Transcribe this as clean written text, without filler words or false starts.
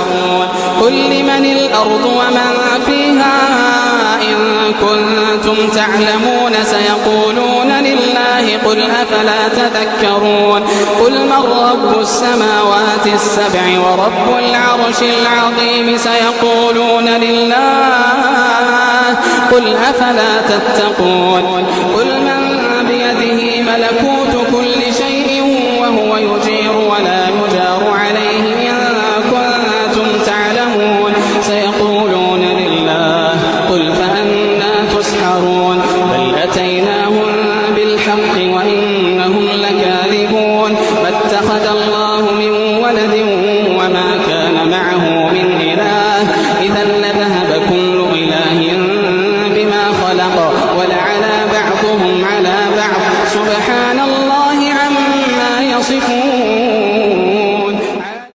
يسمعون قل لمن الأرض ومن فيها إن كنتم تعلمون سيقولون لله قل أفلا تذكرون قل من رب السماوات السبع ورب العرش العظيم سيقولون لله قل أفلا تتقون قل من بيده ملكوت